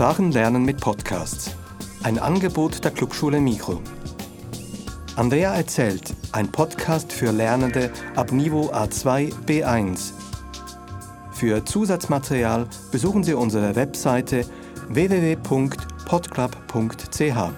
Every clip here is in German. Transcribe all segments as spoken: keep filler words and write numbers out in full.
Sprachenlernen mit Podcasts. Ein Angebot der Clubschule Mikro. Andrea erzählt, ein Podcast für Lernende ab Niveau A zwei B eins. Für Zusatzmaterial besuchen Sie unsere Webseite w w w punkt podclub punkt c h.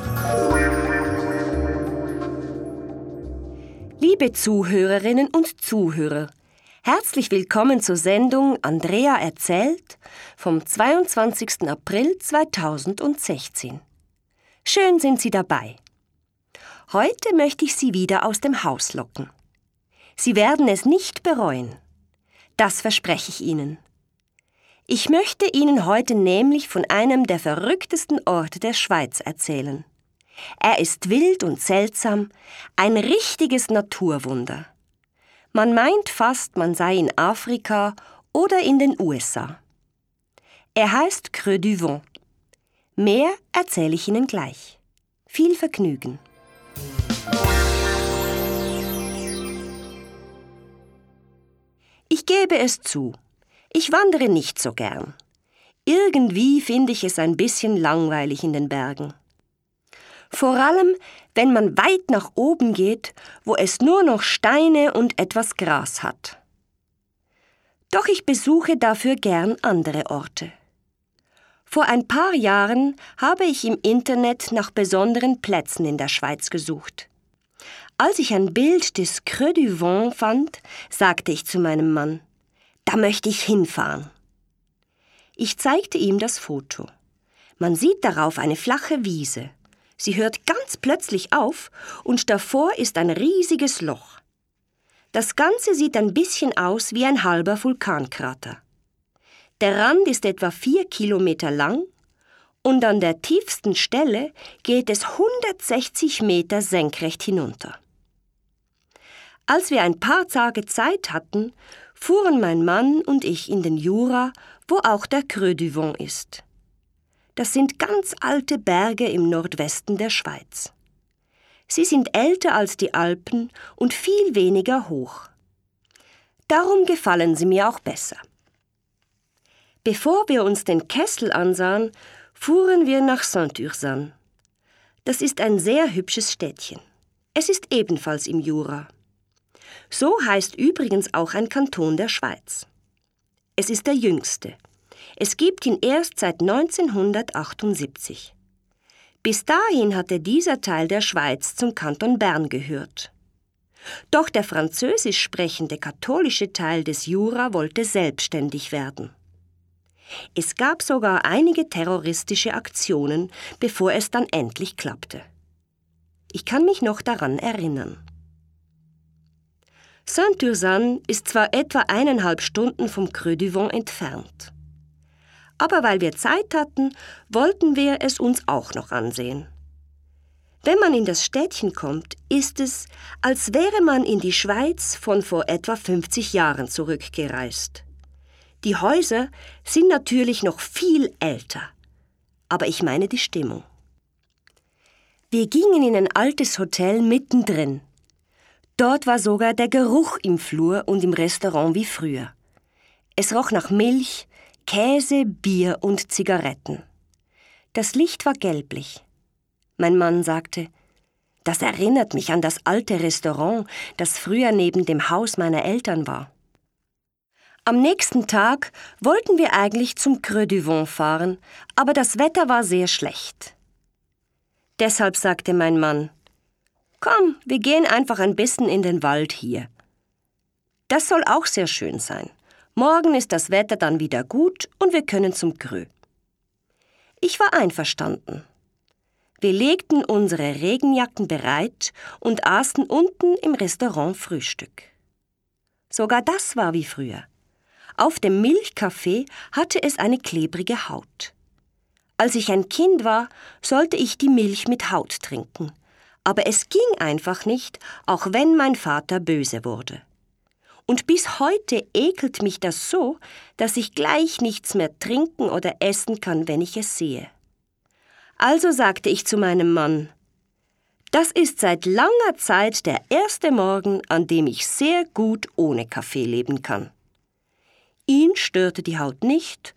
Liebe Zuhörerinnen und Zuhörer, herzlich willkommen zur Sendung Andrea erzählt vom zweiundzwanzigsten April zweitausendsechzehn. Schön sind Sie dabei. Heute möchte ich Sie wieder aus dem Haus locken. Sie werden es nicht bereuen. Das verspreche ich Ihnen. Ich möchte Ihnen heute nämlich von einem der verrücktesten Orte der Schweiz erzählen. Er ist wild und seltsam, ein richtiges Naturwunder. Man meint fast, man sei in Afrika oder in den U S A. Er heißt Creux du Vent. Mehr erzähle ich Ihnen gleich. Viel Vergnügen. Ich gebe es zu, ich wandere nicht so gern. Irgendwie finde ich es ein bisschen langweilig in den Bergen. Vor allem, wenn man weit nach oben geht, wo es nur noch Steine und etwas Gras hat. Doch ich besuche dafür gern andere Orte. Vor ein paar Jahren habe ich im Internet nach besonderen Plätzen in der Schweiz gesucht. Als ich ein Bild des Creux du Vent fand, sagte ich zu meinem Mann, da möchte ich hinfahren. Ich zeigte ihm das Foto. Man sieht darauf eine flache Wiese. Sie hört ganz plötzlich auf und davor ist ein riesiges Loch. Das Ganze sieht ein bisschen aus wie ein halber Vulkankrater. Der Rand ist etwa vier Kilometer lang und an der tiefsten Stelle geht es hundertsechzig Meter senkrecht hinunter. Als wir ein paar Tage Zeit hatten, fuhren mein Mann und ich in den Jura, wo auch der Creux du Vent ist. Das sind ganz alte Berge im Nordwesten der Schweiz. Sie sind älter als die Alpen und viel weniger hoch. Darum gefallen sie mir auch besser. Bevor wir uns den Kessel ansahen, fuhren wir nach Saint-Ursanne. Das ist ein sehr hübsches Städtchen. Es ist ebenfalls im Jura. So heißt übrigens auch ein Kanton der Schweiz. Es ist der jüngste. Es gibt ihn erst seit neunzehnhundertachtundsiebzig. Bis dahin hatte dieser Teil der Schweiz zum Kanton Bern gehört. Doch der französisch sprechende katholische Teil des Jura wollte selbstständig werden. Es gab sogar einige terroristische Aktionen, bevor es dann endlich klappte. Ich kann mich noch daran erinnern. Saint-Ursanne ist zwar etwa eineinhalb Stunden vom Creux du Vent entfernt. Aber weil wir Zeit hatten, wollten wir es uns auch noch ansehen. Wenn man in das Städtchen kommt, ist es, als wäre man in die Schweiz von vor etwa fünfzig Jahren zurückgereist. Die Häuser sind natürlich noch viel älter, aber ich meine die Stimmung. Wir gingen in ein altes Hotel mittendrin. Dort war sogar der Geruch im Flur und im Restaurant wie früher. Es roch nach Milch, Käse, Bier und Zigaretten. Das Licht war gelblich. Mein Mann sagte, das erinnert mich an das alte Restaurant, das früher neben dem Haus meiner Eltern war. Am nächsten Tag wollten wir eigentlich zum Creux du Vent fahren, aber das Wetter war sehr schlecht. Deshalb sagte mein Mann, komm, wir gehen einfach ein bisschen in den Wald hier. Das soll auch sehr schön sein. Morgen ist das Wetter dann wieder gut und wir können zum Creux. Ich war einverstanden. Wir legten unsere Regenjacken bereit und aßen unten im Restaurant Frühstück. Sogar das war wie früher. Auf dem Milchkaffee hatte es eine klebrige Haut. Als ich ein Kind war, sollte ich die Milch mit Haut trinken. Aber es ging einfach nicht, auch wenn mein Vater böse wurde. Und bis heute ekelt mich das so, dass ich gleich nichts mehr trinken oder essen kann, wenn ich es sehe. Also sagte ich zu meinem Mann, das ist seit langer Zeit der erste Morgen, an dem ich sehr gut ohne Kaffee leben kann. Ihn störte die Haut nicht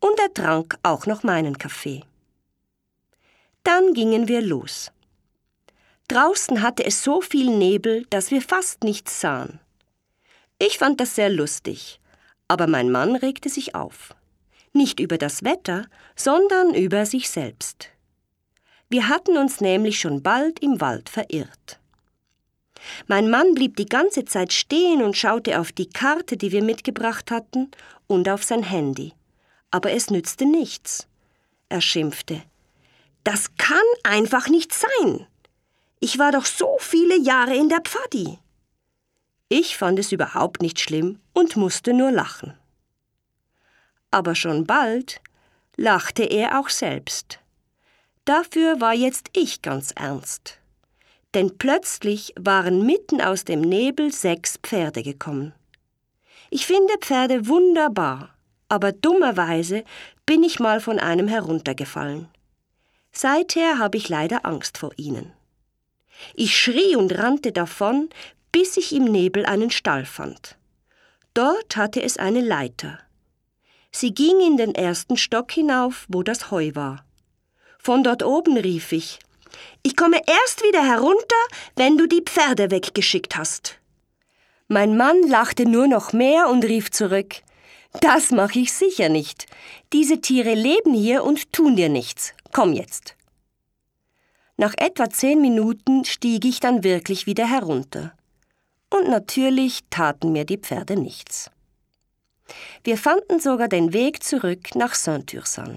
und er trank auch noch meinen Kaffee. Dann gingen wir los. Draußen hatte es so viel Nebel, dass wir fast nichts sahen. Ich fand das sehr lustig, aber mein Mann regte sich auf. Nicht über das Wetter, sondern über sich selbst. Wir hatten uns nämlich schon bald im Wald verirrt. Mein Mann blieb die ganze Zeit stehen und schaute auf die Karte, die wir mitgebracht hatten, und auf sein Handy. Aber es nützte nichts. Er schimpfte. »Das kann einfach nicht sein! Ich war doch so viele Jahre in der Pfadi!« Ich fand es überhaupt nicht schlimm und musste nur lachen. Aber schon bald lachte er auch selbst. Dafür war jetzt ich ganz ernst. Denn plötzlich waren mitten aus dem Nebel sechs Pferde gekommen. Ich finde Pferde wunderbar, aber dummerweise bin ich mal von einem heruntergefallen. Seither habe ich leider Angst vor ihnen. Ich schrie und rannte davon, bis ich im Nebel einen Stall fand. Dort hatte es eine Leiter. Sie ging in den ersten Stock hinauf, wo das Heu war. Von dort oben rief ich: »Ich komme erst wieder herunter, wenn du die Pferde weggeschickt hast.« Mein Mann lachte nur noch mehr und rief zurück: »Das mache ich sicher nicht. Diese Tiere leben hier und tun dir nichts. Komm jetzt.« Nach etwa zehn Minuten stieg ich dann wirklich wieder herunter. Und natürlich taten mir die Pferde nichts. Wir fanden sogar den Weg zurück nach Saint-Ursanne.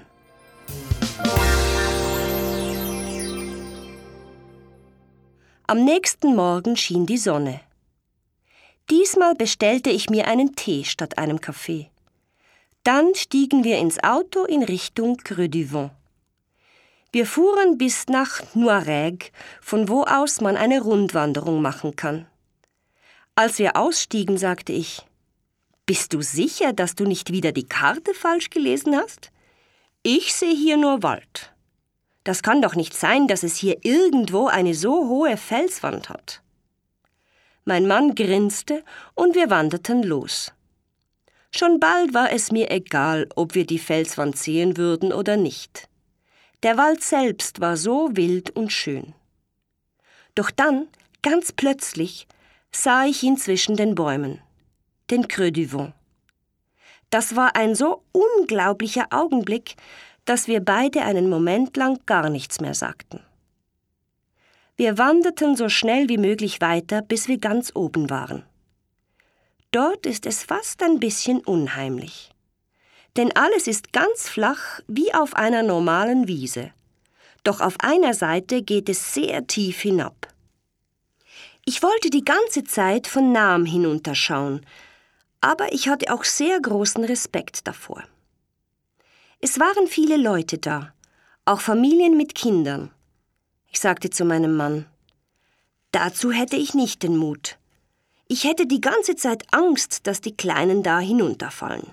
Am nächsten Morgen schien die Sonne. Diesmal bestellte ich mir einen Tee statt einem Kaffee. Dann stiegen wir ins Auto in Richtung Creux du Vent. Wir fuhren bis nach Noiregues, von wo aus man eine Rundwanderung machen kann. Als wir ausstiegen, sagte ich: »Bist du sicher, dass du nicht wieder die Karte falsch gelesen hast? Ich sehe hier nur Wald. Das kann doch nicht sein, dass es hier irgendwo eine so hohe Felswand hat.« Mein Mann grinste und wir wanderten los. Schon bald war es mir egal, ob wir die Felswand sehen würden oder nicht. Der Wald selbst war so wild und schön. Doch dann, ganz plötzlich, sah ich ihn zwischen den Bäumen, den Creux du Vent. Das war ein so unglaublicher Augenblick, dass wir beide einen Moment lang gar nichts mehr sagten. Wir wanderten so schnell wie möglich weiter, bis wir ganz oben waren. Dort ist es fast ein bisschen unheimlich. Denn alles ist ganz flach wie auf einer normalen Wiese. Doch auf einer Seite geht es sehr tief hinab. Ich wollte die ganze Zeit von nahem hinunterschauen, aber ich hatte auch sehr großen Respekt davor. Es waren viele Leute da, auch Familien mit Kindern. Ich sagte zu meinem Mann: »Dazu hätte ich nicht den Mut. Ich hätte die ganze Zeit Angst, dass die Kleinen da hinunterfallen.«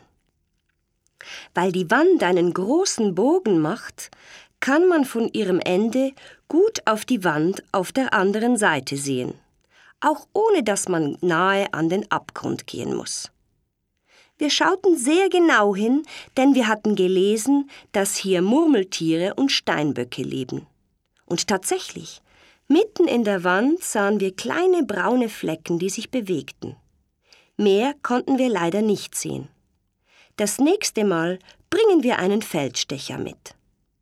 Weil die Wand einen großen Bogen macht, kann man von ihrem Ende gut auf die Wand auf der anderen Seite sehen, auch ohne dass man nahe an den Abgrund gehen muss. Wir schauten sehr genau hin, denn wir hatten gelesen, dass hier Murmeltiere und Steinböcke leben. Und tatsächlich, mitten in der Wand sahen wir kleine braune Flecken, die sich bewegten. Mehr konnten wir leider nicht sehen. Das nächste Mal bringen wir einen Feldstecher mit.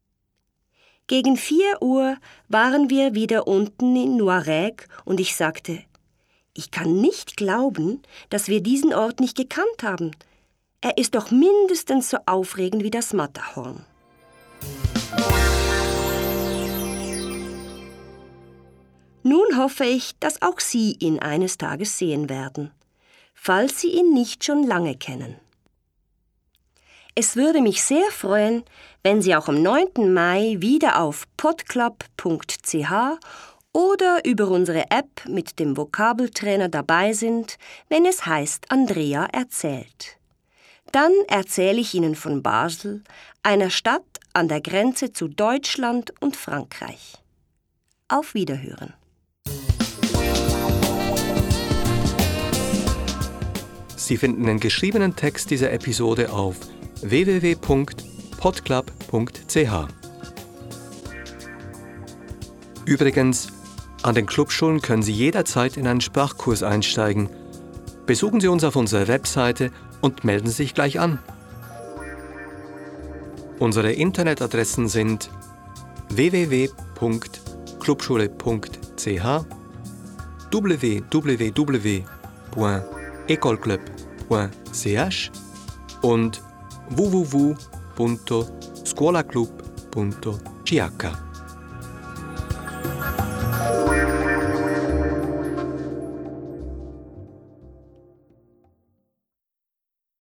Gegen vier Uhr waren wir wieder unten in Noiregues und ich sagte: »Ich kann nicht glauben, dass wir diesen Ort nicht gekannt haben. Er ist doch mindestens so aufregend wie das Matterhorn.« Nun hoffe ich, dass auch Sie ihn eines Tages sehen werden, falls Sie ihn nicht schon lange kennen. Es würde mich sehr freuen, wenn Sie auch am neunten Mai wieder auf podclub punkt c h oder über unsere App mit dem Vokabeltrainer dabei sind, wenn es heißt Andrea erzählt. Dann erzähle ich Ihnen von Basel, einer Stadt an der Grenze zu Deutschland und Frankreich. Auf Wiederhören. Sie finden den geschriebenen Text dieser Episode auf w w w punkt podclub punkt c h. Übrigens, an den Clubschulen können Sie jederzeit in einen Sprachkurs einsteigen. Besuchen Sie uns auf unserer Webseite und melden Sie sich gleich an. Unsere Internetadressen sind w w w punkt clubschule punkt c h, w w w punkt ecolclub punkt c h und w w w punto scuolaclub punto c h.